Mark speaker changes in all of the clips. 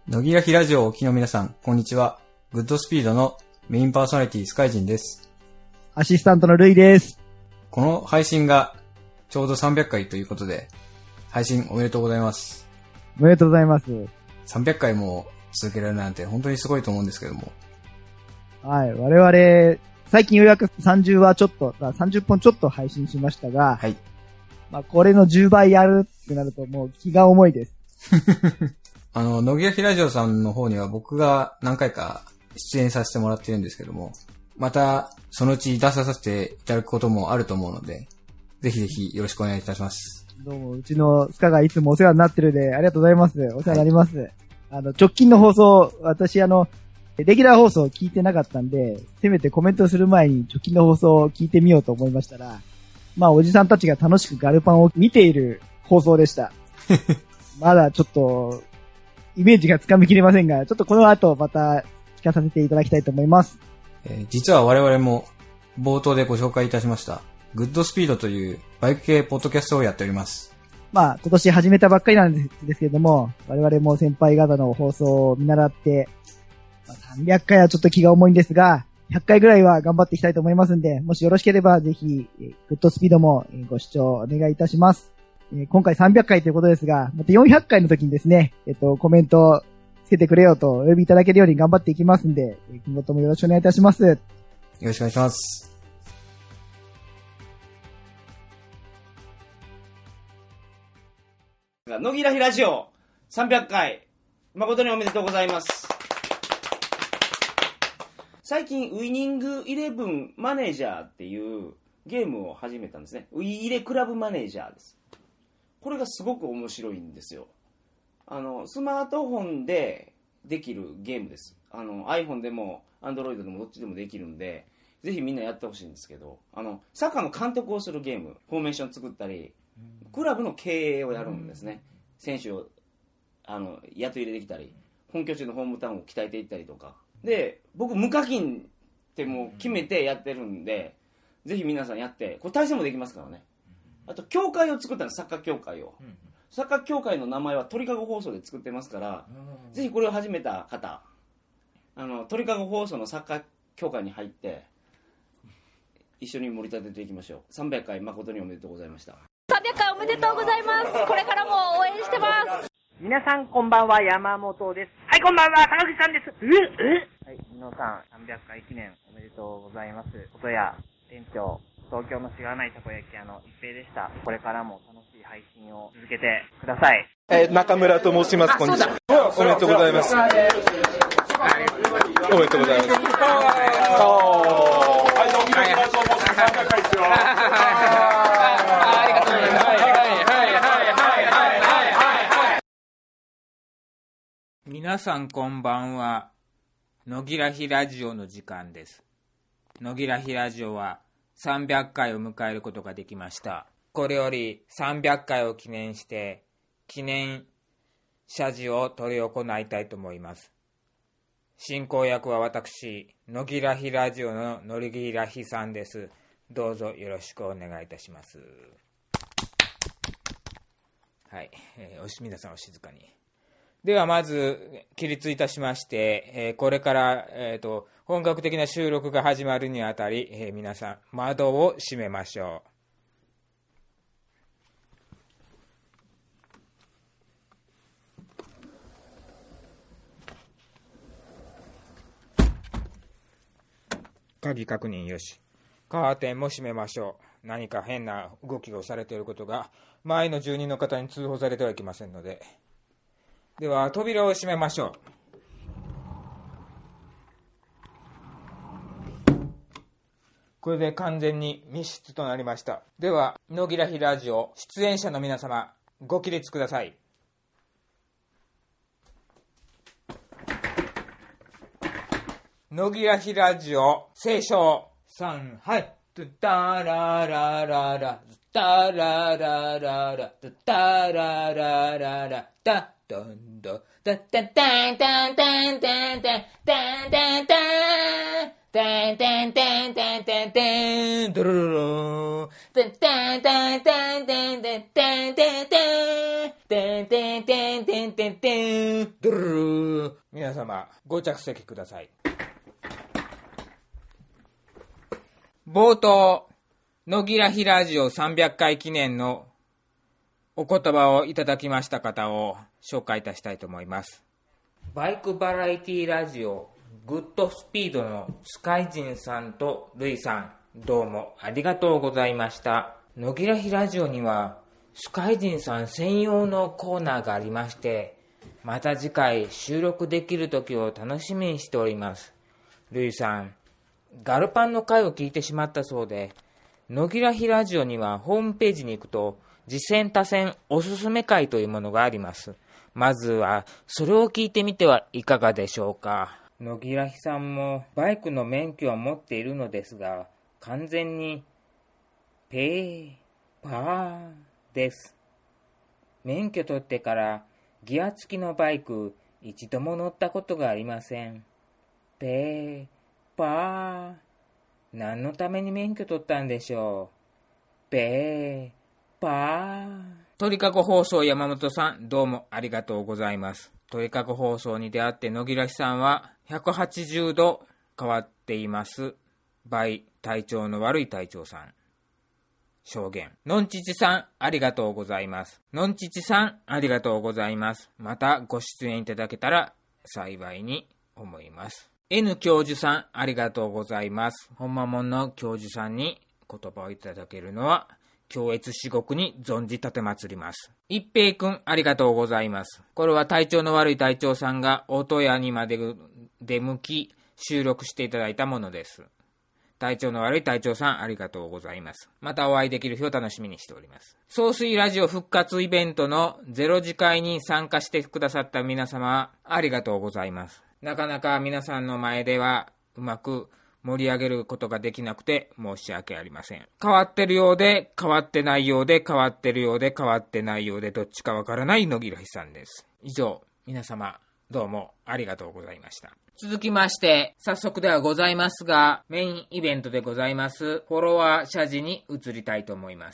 Speaker 1: 野木らひラジオをお聞きの皆さん、こんにちは。グッドスピードのメインパーソナリティスカイジンです。
Speaker 2: アシスタントのルイです。
Speaker 1: この配信がちょうど300回ということで、配信おめでとうございます。
Speaker 2: おめでとうございます。
Speaker 1: 300回も続けられるなんて本当にすごいと思うんですけども。
Speaker 2: はい、我々、最近ようやく30本ちょっと配信しましたが、
Speaker 1: はい。
Speaker 2: これの10倍やるってなるともう気が重いです。
Speaker 1: 野木らひラジオさんの方には僕が何回か出演させてもらってるんですけども、またそのうち出させていただくこともあると思うので、ぜひぜひよろしくお願いいたします。
Speaker 2: どうも、うちのスカがいつもお世話になってるで、ありがとうございます。お世話になります。はい、直近の放送、私レギュラー放送を聞いてなかったんで、せめてコメントする前に直近の放送を聞いてみようと思いましたら、おじさんたちが楽しくガルパンを見ている放送でした。まだちょっと、イメージがつかみきれませんが、ちょっとこの後また聞かさせていただきたいと思います。
Speaker 1: 実は我々も冒頭でご紹介いたしました、グッドスピードというバイク系ポッドキャストをやっております。
Speaker 2: 今年始めたばっかりなんですけれども、我々も先輩方の放送を見習って、300回はちょっと気が重いんですが、100回ぐらいは頑張っていきたいと思いますんで、もしよろしければぜひ、グッドスピードもご視聴お願いいたします。今回300回ということですが、また400回の時にですね、コメントつけてくれよとお呼びいただけるように頑張っていきますんで、今後ともよろしくお願いいたします。よ
Speaker 1: ろしくお願いします。
Speaker 3: 野木らひラジオ300回、誠におめでとうございます。最近ウイニングイレブンマネージャーっていうゲームを始めたんですね。ウイイレクラブマネージャーです。これがすごく面白いんですよ。スマートフォンでできるゲームです。iPhone でも Android でもどっちでもできるんで、ぜひみんなやってほしいんですけど、サッカーの監督をするゲーム、フォーメーション作ったり、クラブの経営をやるんですね。選手を雇い入れてきたり、本拠地のホームタウンを鍛えていったりとかで、僕無課金ってもう決めてやってるんで、ぜひ皆さんやって、これ対戦もできますからね。あと協会を作ったんです、サッカー協会を。サッカー協会の名前は鳥かご放送で作ってますから、ぜひこれを始めた方、鳥かご放送のサッカー協会に入って一緒に盛り立てていきましょう。300回誠におめでとうございました。
Speaker 4: 300回おめでとうございます。これからも応援してます。
Speaker 5: 皆さんこんばんは、山本です。はい、こんばんは、高口さんです。はい、皆さん300回記念おめでとうございます。ことや店長、東京のしがないたこ焼き屋の一平でした。これからも楽しい配信を続けてください。
Speaker 6: 中村と申します。こんにちは。おめでとうございます。おめでとうございます。
Speaker 7: 皆さんこんばんは。野木らひラジオの時間です。野木らひラジオは300回を迎えることができました。これより300回を記念して記念謝辞を執り行いたいと思います。進行役は私、野木らひラジオの野木らひさんです。どうぞよろしくお願いいたします。はい、皆さんお静かに。ではまず起立いたしまして、これから、本格的な収録が始まるにあたり、皆さん窓を閉めましょう。鍵確認よし。カーテンも閉めましょう。何か変な動きをされていることが前の住人の方に通報されてはいけませんので。では扉を閉めましょう。これで完全に密室となりました。では野木らひラジオ出演者の皆様、ご起立ください。野木らひラジオ斉唱3、はい。ドゥタララララタララララタララララタドンドタタタンタンタンタンタンタンタンタンタてんてんてんてんてんてん、ドルルルーン。てんてんてんてんてんてんてんてんてんてんてんてんてんてん、ドルルルーン。皆様、ご着席ください。冒頭、野木らひラジオ300回記念のお言葉をいただきました方を紹介いたしたいと思います。バイクバラエティラジオグッドスピードのスカイジンさんとルイさん、どうもありがとうございました。野木らひラジオにはスカイジンさん専用のコーナーがありまして、また次回収録できる時を楽しみにしております。ルイさん、ガルパンの回を聞いてしまったそうで、野木らひラジオにはホームページに行くと次戦他戦おすすめ会というものがあります。まずはそれを聞いてみてはいかがでしょうか。野木らひさんもバイクの免許は持っているのですが、完全にペーパーです。免許取ってからギア付きのバイク一度も乗ったことがありません。ペーパー、何のために免許取ったんでしょう。ペーパー。鳥かご放送山本さん、どうもありがとうございます。鳥かご放送に出会って野木らひさんは180度変わっています。倍体調の悪い隊長さん。証言。のんちちさん、ありがとうございます。のんちちさん、ありがとうございます。またご出演いただけたら幸いに思います。N 教授さん、ありがとうございます。ほんまもんの教授さんに言葉をいただけるのは強越至極に存じ立てまつります。一平くん、ありがとうございます。これは体調の悪い隊長さんが音屋にまで出向き収録していただいたものです。体調の悪い隊長さん、ありがとうございます。またお会いできる日を楽しみにしております。総水ラジオ復活イベントの0次会に参加してくださった皆様、ありがとうございます。なかなか皆さんの前ではうまく盛り上げることができなくて申し訳ありません。変わってるようで変わってないようで変わってるようで変わってないようでどっちかわからない野木らひさんです。以上、皆様どうもありがとうございました。続きまして早速ではございますが、メインイベントでございますフォロワー謝辞に移りたいと思います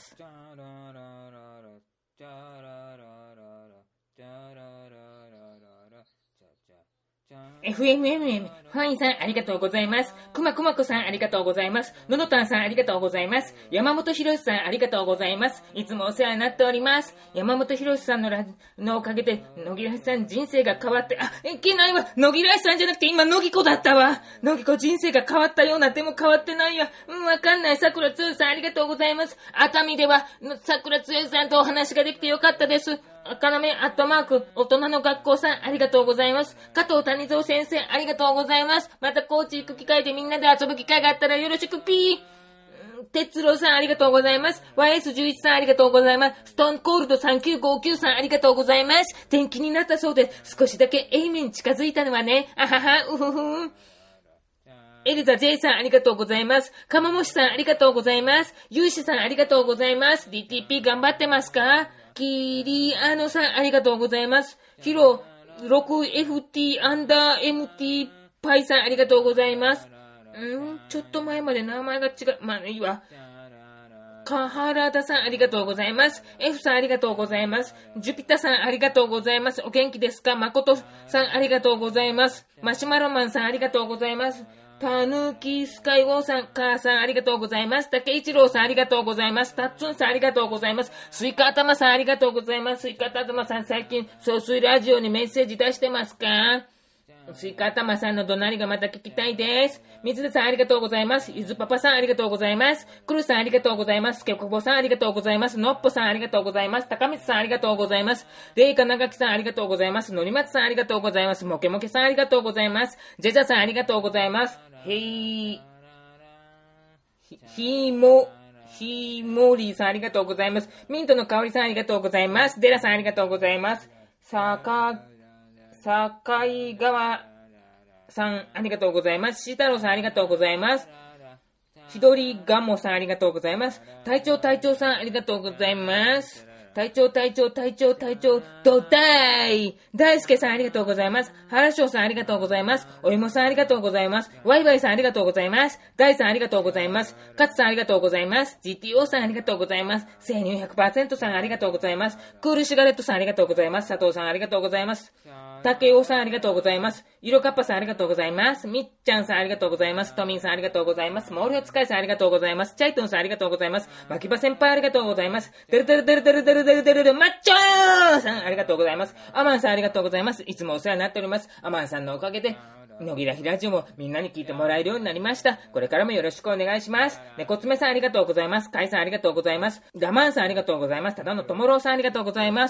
Speaker 7: 。FMM ファインさん、ありがとうございます。くまくまこさん、ありがとうございます。ののたんさん、ありがとうございます。山本博さん、ありがとうございます。いつもお世話になっております。山本博さんのおかげで野木らひさん人生が変わって、いけないわ、野木らひさんじゃなくて今野木子だったわ。野木子人生が変わったような、でも変わってないわ。わかんない。桜つよさん、ありがとうございます。熱海では桜つよさんとお話ができてよかったです。赤なめアットマーク大人の学校さん、ありがとうございます。加藤谷蔵先生、ありがとうございます。また高知行く機会でみんなで遊ぶ機会があったらよろしくピー。哲郎さん、ありがとうございます。YS11 さん、ありがとうございます。ストーンコールド3959さん、ありがとうございます。天気になったそうで少しだけエイメン近づいたのはね。あはは、うふふん。エリザ J さん、ありがとうございます。かまもしさん、ありがとうございます。ゆうしさん、ありがとうございます。DTP 頑張ってますか？キリアノさん、ありがとうございます。ヒロ 6FT アンダー MT パイさん、ありがとうございます。ちょっと前まで名前が違う。まあいいわ。カハラダさん、ありがとうございます。F さん、ありがとうございます。ジュピタさん、ありがとうございます。お元気ですか？マコトさん、ありがとうございます。マシュマロマンさん、ありがとうございます。たぬきスカイウォーさん、母さん、ありがとうございます。竹一郎さん、ありがとうございます。たっつんさん、ありがとうございます。スイカ頭さん、ありがとうございます。スイカ頭さん、最近、総水ラジオにメッセージ出してますか？スイカ頭さんの怒鳴りがまた聞きたいです。水田さん、ありがとうございます。ゆずパパさん、ありがとうございます。くるさん、ありがとうございます。けこぼさん、ありがとうございます。のっぽさん、ありがとうございます。高光さん、ありがとうございます。れいかながきさん、ありがとうございます。のりまつさん、ありがとうございます。もけもけさん、ありがとうございます。ジェジャさん、ありがとうございます。ひもりさん、ありがとうございます。ミントの香りさん、ありがとうございます。デラさん、ありがとうございます。境川さん、ありがとうございます。しーたろうさん、ありがとうございます。ひどりがもさん、ありがとうございます。隊長さん、ありがとうございます。 隊長、ドダイ大輔さんありがとうございます。原翔さんありがとうございます。お芋さんありがとうございます。ワイワイさんありがとうございます。ダイさんありがとうございます。カツさんありがとうございます。GTO さんありがとうございます。生乳 100% さんありがとうございます。クールシガレットさんありがとうございます。佐藤さんありがとうございます。竹尾さんありがとうございます。ゆろかっぱさんありがとうございます。みっちゃんさんありがとうございます。トミンさんありがとうございます。毛量使いさんありがとうございます。チャイトンさんありがとうございます。マキバ先輩ありがとうございます。デルマッチョーさんありがとうございます。アマンさんありがとうございます。いつもお世話になっております。アマンさんのおかげで野木らひラジオもみんなに聞いてもらえるようになりました。これからもよろしくお願いします。猫爪さんありがとうございます。カイさんありがとうございます。ガマンさんありがとうございます。ただのともろうさんありがとうございます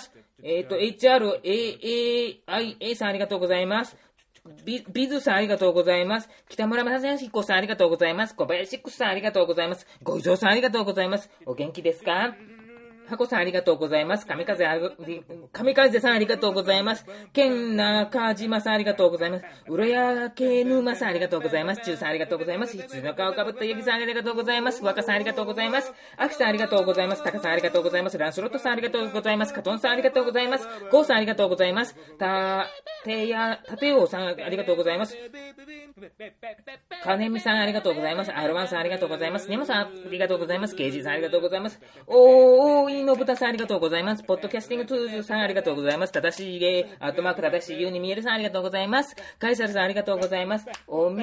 Speaker 7: 。HRAAIA さんありがとうございます。ビズさんありがとうございます。北村正彦さんありがとうございます。小林クさんありがとうございます。ごいぞうさんありがとうございます。お元気ですか？ハコさんありがとうございます。神風さんありがとうございます。中島さんありがとうございます。浦谷系沼さんありがとうございます。中さんありがとうございます。羊の顔をかぶったヤギさんありがとうございます。若さんありがとうございます。アキさんありがとうございます。タカさんありがとうございます。ランスロットさんありがとうございます。カトンさんありがとうございます。ゴーさんありがとうございます。タテオさんありがとうございます。カネミさんありがとうございます。アルワンさんありがとうございます。ネモさんありがとうございます。ケイジさんありがとうございます。のぶたさんありがとうございます。ポッドキャスティングトゥーズさんありがとうございます。正しげ、正しいように見えるさんありがとうございます。カイサルさんありがとうございます。読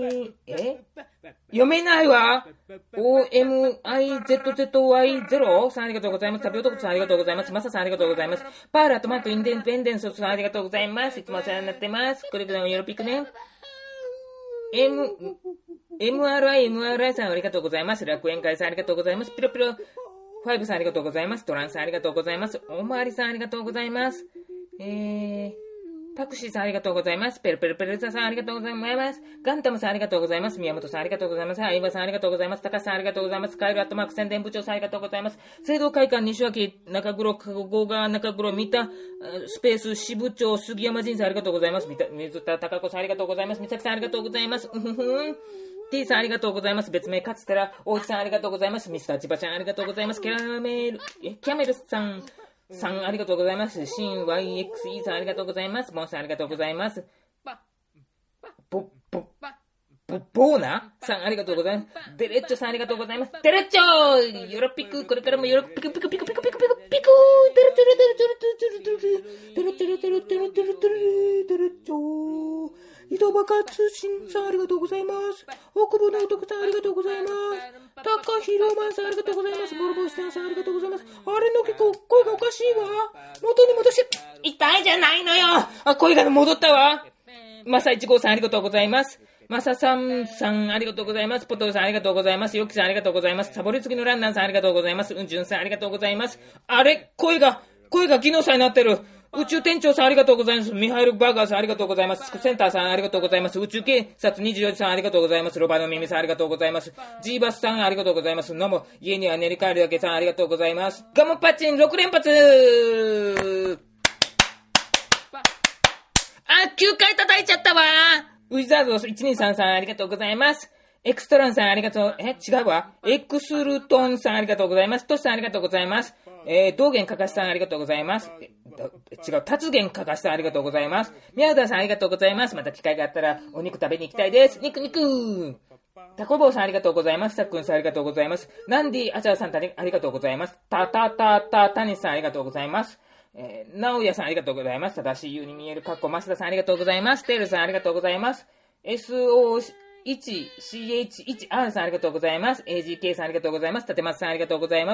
Speaker 7: めないわ。OMIZZY0 さんありがとうございます。タピオトコさんありがとうございます。マサさんありがとうございます。パーラトマトインデンペンデンスさんありがとうございます。いつもお世話になってます。これからもよろぴくね。MRI さんありがとうございます。楽園会さんありがとうございます。ピロピロファイブさんありがとうございます。トランさんありがとうございます。おまわりさんありがとうございます。タクシーさんありがとうございます。ペルザさんありがとうございます。ガンタムさんありがとうございます。宮本さんありがとうございます。相葉さんありがとうございます。高橋さんありがとうございます。カエルアットマーク宣伝部長さんありがとうございます。聖堂会館西脇中黒三田スペース支部長杉山仁さんありがとうございます。水田貴子さんありがとうございます。三崎さんありがとうございます。T さんありがとうございます。別名勝寺大内さんありがとうございます。ミスター千葉ちゃんありがとうございます。キャメルさんありがとうございます。シン YXE さんありがとうございます。ボンさんありがとうございます。ボーナさんありがとうございます。デレッチョさんありがとうございます。デレッチョヨロピクこれからもヨロピクデレッチョ井戸バカ通信さんありがとうございます。北部の男さんありがとうございます。高広マンさんありがとうございます。ボルボスさんありがとうございます。あれの声がおかしいわ。元に戻して痛いじゃないのよ。声が戻ったわ。マサ1号さんありがとうございます。マサさんありがとうございます。ポトルさんありがとうございます。ヨキさんありがとうございます。サボりつぎのランナーさんありがとうございます。うんじゅんさんありがとうございます。あれ声が技能さんになってる。宇宙店長さんありがとうございます。ミハイル・バーガーさんありがとうございます。地区センターさんありがとうございます。宇宙警察24時さんありがとうございます。ロバの耳さんありがとうございます。ジーバスさんありがとうございます。ノモ、家には練り帰るだけさんありがとうございます。ガモパチン6連発9回叩いちゃったわ。ウィザード123さんありがとうございます。エクストランさんありがとう、違うわ。エクスルトンさんありがとうございます。トシさんありがとうございます。道元かかしさんありがとうございます。達元かかしさんありがとうございます。宮田さんありがとうございます。また機会があったらお肉食べに行きたいです。肉タコボウさんありがとうございます。さっくんさんありがとうございます。ナンディアチャーさんありがとうございます。タニさんありがとうございます。ナオヤさんありがとうございます。正しいように見えるマスダさんありがとうございます。テールさんありがとうございます。SO1CH1R さんありがとうございます。AGK さんありがとうございます。立松さんありがとうございます。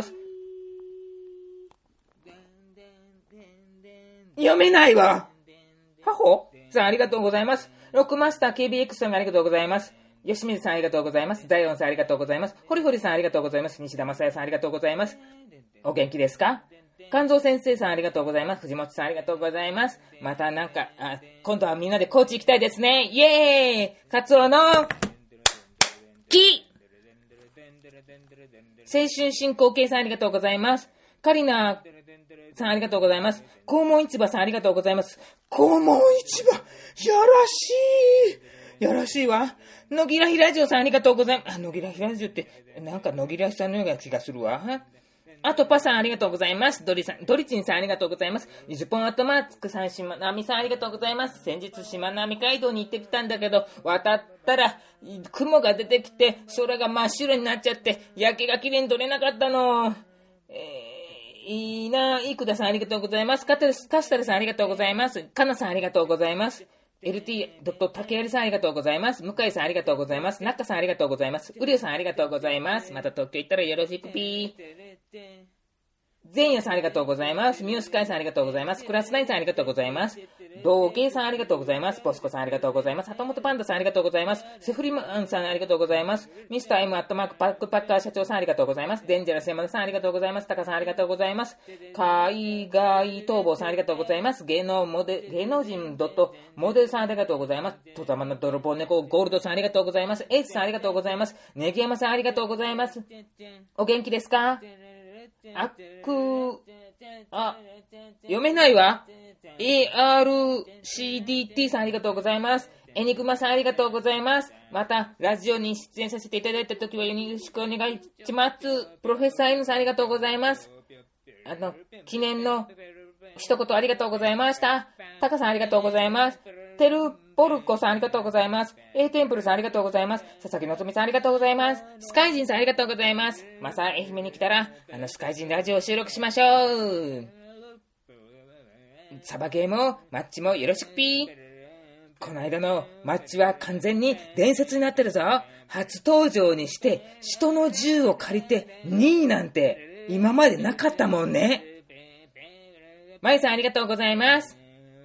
Speaker 7: 読めないわ。ハホさんありがとうございます。ロックマスター KBX さんありがとうございます。吉水さんありがとうございます。ザイオンさんありがとうございます。ホリホリさんありがとうございます。西田正也さんありがとうございます。お元気ですか？関蔵先生さんありがとうございます。藤本さんありがとうございます。また今度はみんなで高知行きたいですね。イエーイ！カツオの木青春振興系さんありがとうございます。カリナさんありがとうございます。黄門市場さんありがとうございます。黄門市場やらしいわ。野木らひラジオさんありがとうございます。野木らひラジオってなんか野木らひさんのような気がするわ。 あとパさんありがとうございます。ドリチンさんありがとうございます。20本アットマークさん、しまなみさんありがとうございます。先日しまなみ海道に行ってきたんだけど、渡ったら雲が出てきて空が真っ白になっちゃって夜景が綺麗に撮れなかったの。いいな。いくださんありがとうございます。カスタルさんありがとうございます。かなさんありがとうございます。LT. 竹槍さんありがとうございます。向井さんありがとうございます。中さんありがとうございます。うりゅうさんありがとうございます。また東京行ったらよろしくピー。前夜さんありがとうございます。ミュースカイさんありがとうございます。クラスナインさんありがとうございます。道芸さんありがとうございます。ポスコさんありがとうございます。鳩本パンダさんありがとうございます。セフリマンさんありがとうございます。ミスター M アットマークパックパッカー社長さんありがとうございます。デンジャラス山田さんありがとうございます。タカさんありがとうございます。海外逃亡さんありがとうございます。芸能人モデルさんありがとうございます。戸様の泥棒猫ゴールドさんありがとうございます。エイツさんありがとうございます。ネギ山さんありがとうございます。お元気ですか？読めないわ。ARCDT さんありがとうございます。エニグマさんありがとうございます。またラジオに出演させていただいたときはよろしくお願いします。プロフェッサー N さんありがとうございます。記念の一言ありがとうございました。タカさんありがとうございます。テルポルコさんありがとうございます。A テンプルさんありがとうございます。佐々木のぞみさんありがとうございます。スカイジンさんありがとうございます。また愛媛に来たらスカイジンラジオを収録しましょう。サバゲーもマッチもよろしくピー。この間のマッチは完全に伝説になってるぞ。初登場にして人の銃を借りて2位なんて今までなかったもんね。マイさんありがとうございます。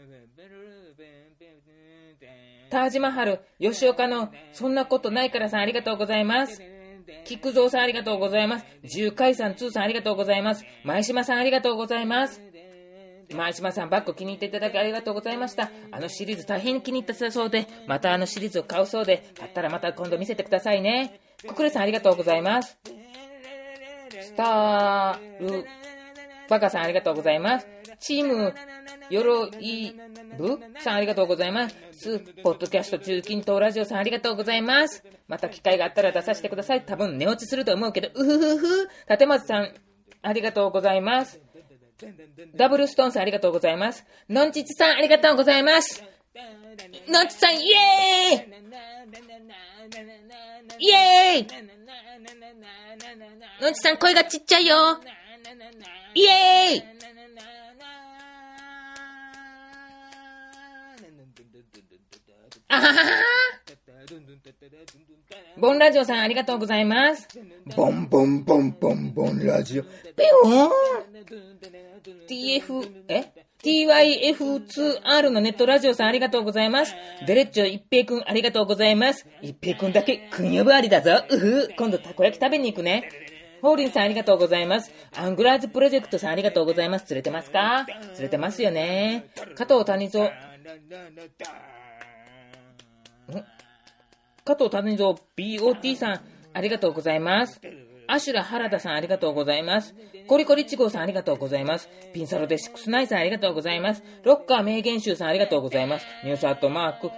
Speaker 7: タージマハル吉岡のそんなことないからさんありがとうございます。菊蔵さんありがとうございます。十海さん2さんありがとうございます。前島さんありがとうございます。前島さんバッグ気に入っていただきありがとうございました。シリーズ大変気に入ったそうで、またシリーズを買うそうで、買ったらまた今度見せてくださいね。ククレさんありがとうございます。スタールバカさんありがとうございます。チームよろい部さんありがとうございます。ポッドキャスト中近東ラジオさんありがとうございます。また機会があったら出させてください。多分寝落ちすると思うけど、立松さんありがとうございます。ダブルストーンさんありがとうございます。のんちちさんありがとうございます。のんちさんイエーイイエーイ。のんちさん声がちっちゃいよ。イエーイ。あははは。ボンラジオさんありがとうございます。ボンボンボンボンボンラジオ。ピヨーン。TYF2R のネットラジオさんありがとうございます。デレッチョ一平くんありがとうございます。一平くんだけくん呼ばわりだぞ。今度たこ焼き食べに行くね。ホーリンさんありがとうございます。アングラーズプロジェクトさんありがとうございます。釣れてますか？釣れてますよね。加藤谷蔵BOT さんありがとうございます。アシュラ原田さんありがとうございます。コリコリ1号さんありがとうございます。ピンサロデ69さんありがとうございます。ロッカー名言集さんありがとうございます。ニュースアットマーク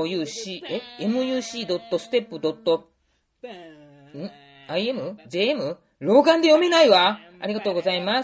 Speaker 7: muc.im?JM? 老眼で読めないわ。ありがとうございます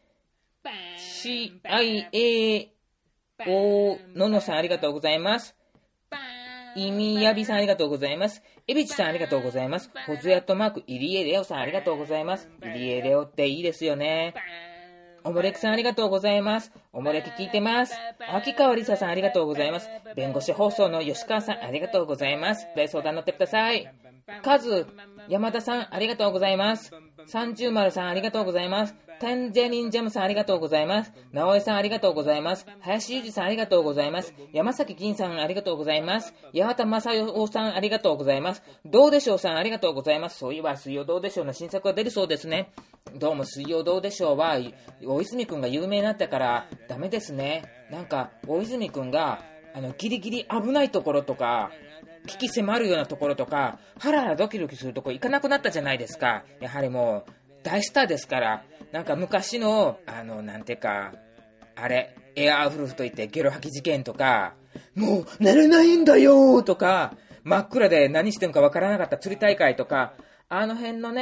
Speaker 7: 。CIAののさんありがとうございます。イミヤビさんありがとうございます。エビチさんありがとうございます。ホズヤットマークイリエレオさんありがとうございます。イリエレオっていいですよね。おもれきさんありがとうございます。おもれき聞いてます。秋川りささんありがとうございます。弁護士放送の吉川さんありがとうございます。大相談乗ってください。カズ山田さんありがとうございます。30丸さんありがとうございます。タンジャリンジャムさんありがとうございます。直江さんありがとうございます。林裕二さんありがとうございます。山崎銀さんありがとうございます。八幡正代さんありがとうございます。どうでしょうさんありがとうございます。そういえば水曜どうでしょうの新作が出るそうですね。どうも水曜どうでしょうは大泉くんが有名になったからダメですね。なんか大泉くんがギリギリ危ないところとか危機迫るようなところとかハラハラドキドキするところ行かなくなったじゃないですか。やはりもう大スターですから。なんか昔のなんていうかエアーフルフといってゲロ吐き事件とかもう寝れないんだよとか真っ暗で何してるかわからなかった釣り大会とか辺のね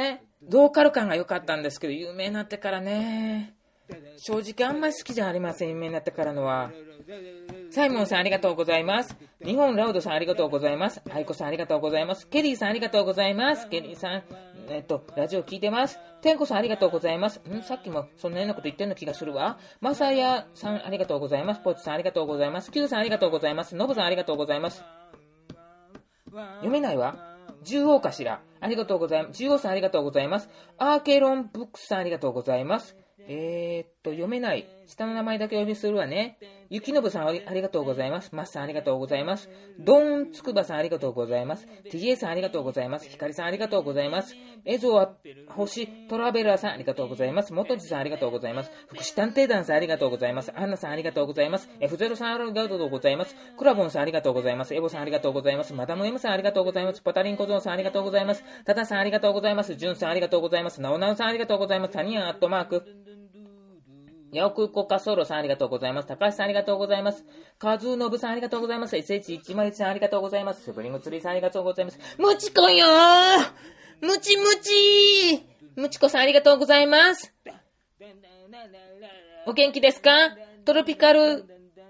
Speaker 7: ローカル感が良かったんですけど、有名になってからね、正直あんまり好きじゃありません。有名になってからのは。サイモンさんありがとうございます。日本ラウドさんありがとうございます。アイコさんありがとうございます。ケリーさんありがとうございます。ケリーさん、ラジオ聞いてます。テンコさんありがとうございます。さっきもそんなようなこと言ってんの気がするわ。マサヤさんありがとうございます。ポチさんありがとうございます。キューさんありがとうございます。ノブさんありがとうございます。読めないわ。10王かしら。ありがとうございます。10王さんありがとうございます。アーケロンブックスさんありがとうございます。読めない。下の名前だけお呼びするわね。ゆきのぶさんありがとうございます。マスさんありがとうございます。ドンつくばさんありがとうございます。TJ さんありがとうございます。ひかりさんありがとうございます。エゾは星トラベラーさんありがとうございます。もとじさんありがとうございます。福祉探偵団さんありがとうございます。アンナさんありがとうございます。F0 さんありがとうございます。クラボンさんありがとうございます。エボさんありがとうございます。マダム M さんありがとうございます。パタリンコゾンさんありがとうございます。タタさんありがとうございます。ジュンさんありがとうございます。ナオナオさんありがとうございます。タニアンアットマークヤオクコカソロさんありがとうございます。高橋さんありがとうございます。カズノブさんありがとうございます。SH101 さんありがとうございます。スプリングツリーさんありがとうございます。ムチコよームチムチムチコさんありがとうございます。お元気ですか？トロピカル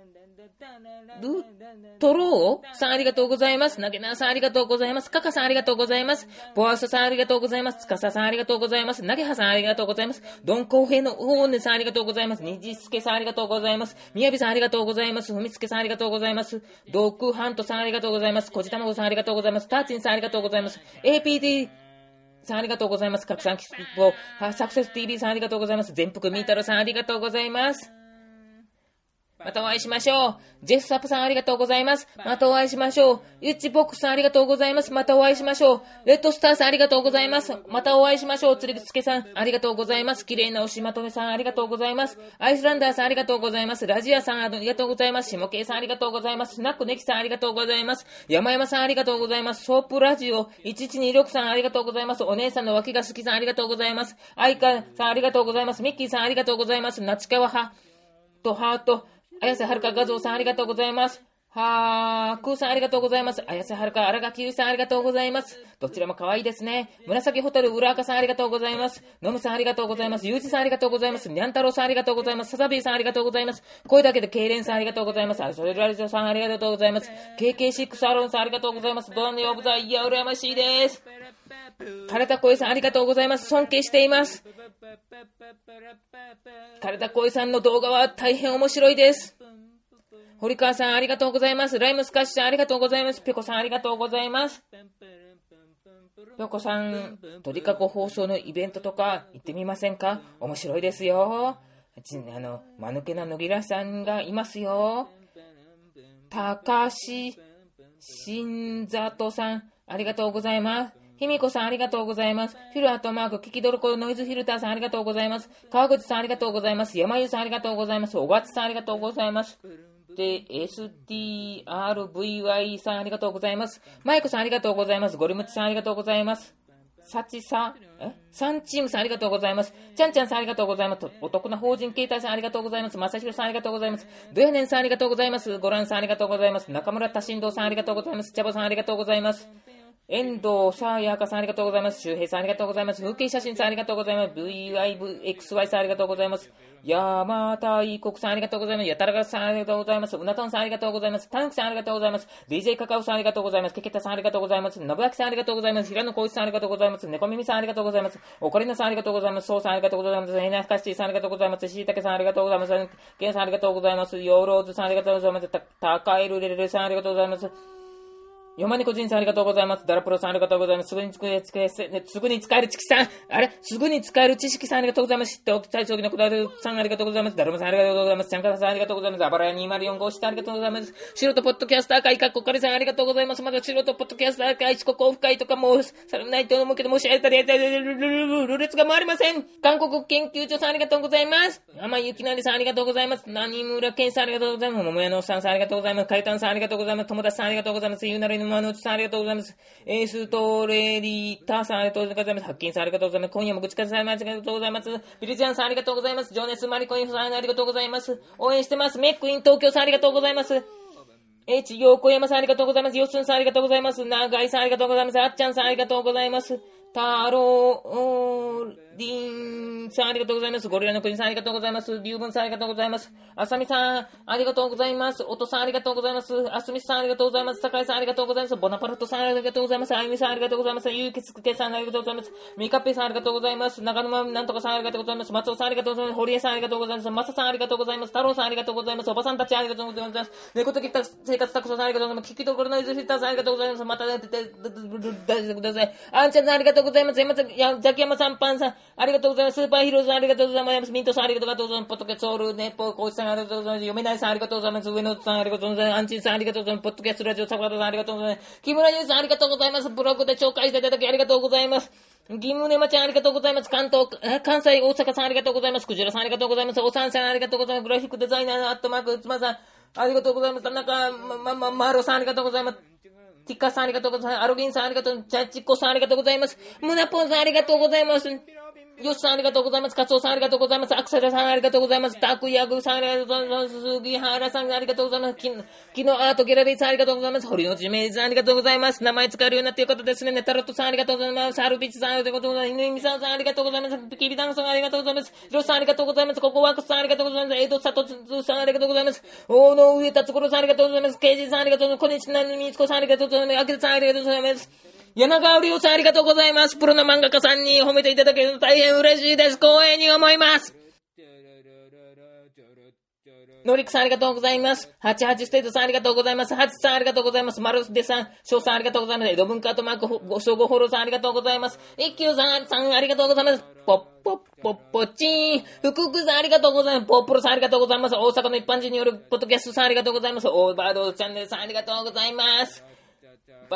Speaker 7: トローさんありがとうございます。ナゲナーさんありがとうございます。カカさんありがとうございます。ボアストさんありがとうございます。ツカサさんありがとうございます。ナゲハさんありがとうございます。ドンコウヘのオーネさんありがとうございます。ニジスケさんありがとうございます。ミヤビさんありがとうございます。フミツケさんありがとうございます。ドクハントさんありがとうございます。コジタマゴさんありがとうございます。ターチンさんありがとうございます。APDさんありがとうございます。拡散キスポサクセス TV さんありがとうございます。全福ミータロさんありがとうございます。またお会いしましょう。ジェフサップさんありがとうございます。またお会いしましょう。ユッチボックスさんありがとうございます。またお会いしましょう。レッドスターさんありがとうございます。またお会いしましょう。釣りつけさんありがとうございます。綺麗なおしまとめさんありがとうございます。アイスランダーさんありがとうございます。ラジアさんありがとうございます。シモケイさんありがとうございます。スナックネキさんありがとうございます。山々さんありがとうございます。ソープラジオ1126さんありがとうございます。お姉さんの脇が好きさんありがとうございます。アイカさんありがとうございます。ミッキーさんありがとうございます。ナチカワハとハート綾瀬はるか画像さんありがとうございます。はー、クーさんありがとうございます。綾瀬はるか、荒垣結衣さんありがとうございます。どちらも可愛いですね。紫ホタル、浦赤さんありがとうございます。ノムさんありがとうございます。ゆうじさんありがとうございます。にゃんたろうさんありがとうございます。サザビーさんありがとうございます。声だけで痙攣さんありがとうございます。アルソレラリジョさんありがとうございます。KK6 アロンさんありがとうございます。ドランデオブザイヤー羨ましいです。枯れた声さんありがとうございます。尊敬しています。枯れた声さんの動画は大変面白いです。堀川さんありがとうございます。ライムスカッシュさんありがとうございます。ペコさんありがとうございます。ペコさん、鳥かご放送のイベントとか行ってみませんか？面白いですよ。間抜けな野木らさんがいますよ。高橋新里さんありがとうございます。ひみこさんありがとうございます。フィルアットマーク、キキドルコノイズフィルターさんありがとうございます。川口さんありがとうございます。山湯さんありがとうございます。小勝さんありがとうございます。で、STRVY さんありがとうございます。マイコさんありがとうございます。ゴリムチさんありがとうございます。サチサンチームさんありがとうございます。ちゃんちゃんさんありがとうございます。お得な法人携帯さんありがとうございます。まさひろさんありがとうございます。ドヤネンさんありがとうございます。ゴランさんありがとうございます。中村多進堂さんありがとうございます。チャボさんありがとうございます。遠藤さやかさんありがとうございます。周平さんありがとうございます。風景写真さんありがとうございます。VIVXY さんありがとうございます。山田異国さんありがとうございます。やたらがさんありがとうございます。うなとんさんありがとうございます。タンクさんありがとうございます。DJ カカオさんありがとうございます。ケケタさんありがとうございます。信明さんありがとうございます。平野光一さんありがとうございます。猫耳さんありがとうございます。オカリナさんありがとうございます。ソウさんありがとうございます。ヘナフカシティさんありがとうございます。シイタケさんありがとうございます。ケンさんありがとうございます。ヨーローズさんありがとうございます。タカエルレレレさんありがとうございます。ヨマニコジンさんありがとうございます。ダラプロさんありがとうございます。すぐに使える知識さん、すぐに使える知識さんありがとうございます。知っておきたい将棋のこだわりさんありがとうございます。ダルマさんありがとうございます。ちゃんかささんありがとうございます。あばらや204号室ありがとうございます。素人ポッドキャスター会かっこかりさんありがとうございます。まだ素人ポッドキャスター会遅刻オフ会とかもされないと思うけど、もしやったらルレツが回りません。韓国研究所さんありがとうございます。山ゆきなりさんありがとうございます。何村健さんありがとうございます。桃屋のおっさんさんありがとうございます。かいたんさんありがとうございます。友達さんありがとうございます。ゆうなりのまのうちさんありがとうございます。エーストレリーターさんありがとうございます。ハッキンさんありがとうございます。今夜もぐちかさんありがとうございます。ビリジャンさんありがとうございます。ジョネスマリコインフさんありがとうございます。応援してます。メックイン東京さんありがとうございます。横山さんありがとうございます。ヨスンさんありがとうございます。長井さんありがとうございます。あっちゃんさんありがとうございます。 タロリンさんありがとうございます。ゴリラの国さんありがとうございます。リュウブンさんありがとうございます。あさみさんありがとうございます。おとさんありがとうございます。あすみさんありがとうございます。さかいさんありがとうございます。ボナパルトさんありがとうございます。あゆみさんありがとうございます。ゆうきつくけさんありがとうございます。みかっぺさんありがとうございます。長沼なんとかさんありがとうございます。松尾さんありがとうございます。堀江さんありがとうございます。まささんありがとうございます。太郎さんありがとうございます。おばさんたちありがとうございます。猫的生活たくさんありがとうございます。聞きどころのイズフィッターさんありがとうございます。また出てください。あんちゃんさんありがとうございます。ザキヤマさんパンさんありがとうございます。スーパーヒーローさんありがとうございます。ミントさんありがとうございます。ポッドキャストソウルネポコーチさんありがとうございます。読めないさんありがとうございます。上野さんありがとうございます。アンチンさんありがとうございます。ポッドキャストラジオサバラさんありがとうございます。木村優さんありがとうございます。ブログで紹介していただきありがとうございます。ギムネマちゃんありがとうございます。関西大阪さんありがとうございます。クジラさんありがとうございます。おさんさんありがとうございます。グラフィックデザイナーのアットマークつまさんありがとうございます。田中マロさんありがとうございます。ティッカさんありがとうございます。アロギンさんありがとう。チャッチッコさんありがとうございます。ムナポンさんありがとうございます。ヨシさんありがとうございます。カツオさんありがとうございます。アクセルさんありがとうございます。タクヤグさんありがとうございます。杉原さんありがとうございます。キノアートギャラリーさんありがとうございます。堀之内明治さんありがとうございます。名前使えるようになってよかったですね。タロットさんありがとうございます。サルビッチさんありがとうございます。犬見さんありがとうございます。キリダンさんありがとうございます。ヒロさんありがとうございます。ココワークスさんありがとうございます。エイドサトツさんありがとうございます。大野上達郎さんありがとうございます。ケイジさんありがとうございます。小西なみつこさんありがとうございます。アキラさんありがとうございます。柳川亮さんありがとうございます。プロの漫画家さんに褒めていただけると大変嬉しいです。光栄に思います。ノリックさんありがとうございます。88ステートさんありがとうございます。ハチさんありがとうございます。マルデさん、ショウさんありがとうございます。エド文化とマーク、ご総合フォローさんありがとうございます。一休さんありがとうございます。ポッポッポッポチーン。福久さんありがとうございます。ポップロさんありがとうございます。大阪の一般人によるポッドキャストさんありがとうございます。オーバードチャンネルさんありがとうございます。ま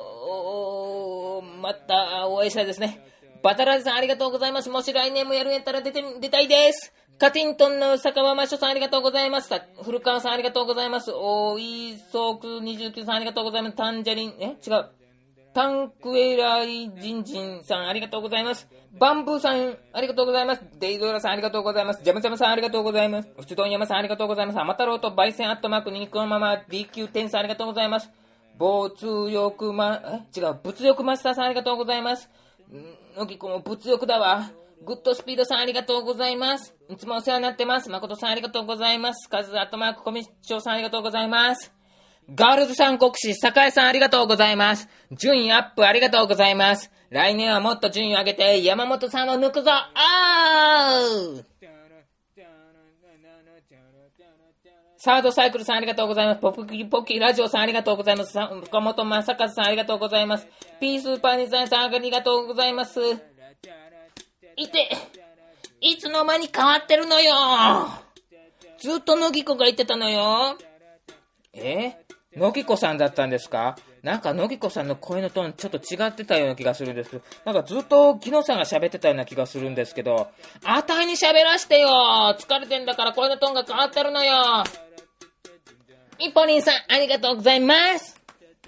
Speaker 7: たお会いしたいですね。バタラジさんありがとうございます。もし来年もやるんやったら出たいです。カティントンの坂間マショさんありがとうございます。古川さんありがとうございます。おいそく29さんありがとうございます。タンジャリン、タンクエライジンジンさんありがとうございます。バンブーさんありがとうございます。デイドラさんありがとうございます。ジャムジャムさんありがとうございます。うちどん山さんありがとうございます。甘太郎と焙煎アットマークニコのまま DQ10 さんありがとうございます。物欲マスターさんありがとうございます。のぎこも物欲だわ。グッドスピードさんありがとうございます。いつもお世話になってます。誠さんありがとうございます。カズアットマークコミッションさんありがとうございます。ガールズ三国志栄さんありがとうございます。順位アップありがとうございます。来年はもっと順位を上げて山本さんを抜くぞ。サードサイクルさんありがとうございます。ポッキラジオさんありがとうございます。岡本正和さんありがとうございます。ピースーパーニザイさんありがとうございます。いつの間に変わってるのよ。ずっとのぎこが言ってたのよ。のぎこさんだったんですか？なんかのぎこさんの声のトーンちょっと違ってたような気がするんです。なんかずっと木野さんが喋ってたような気がするんですけど、あたいに喋らしてよ。疲れてんだから声のトーンが変わってるのよ。みぽりんさんありがとうございます。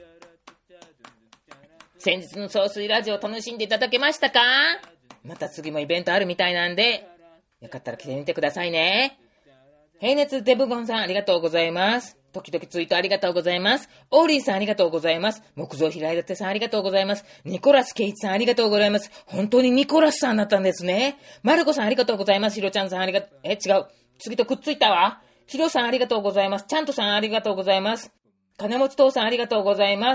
Speaker 7: 先日の総帥ラジオ楽しんでいただけましたか？また次もイベントあるみたいなんで、よかったら来てみてくださいね。平熱デブゴンさんありがとうございます。時々ツイートありがとうございます。オーリーさんありがとうございます。木造平井立さんありがとうございます。ニコラスケイチさんありがとうございます。本当にニコラスさんだったんですね。マルコさんありがとうございます。ヒロちゃんさんありがとう、違う。次とくっついたわ。ヒロさんありがとうございます。ちゃんとさんありがとうございます。金持ち父さんありがとうございます。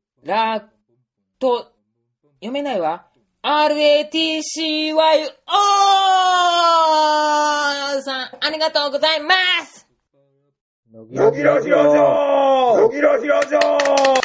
Speaker 7: 読めないわ。RATCYO さんありがとうございます。
Speaker 6: のぎらじラジオ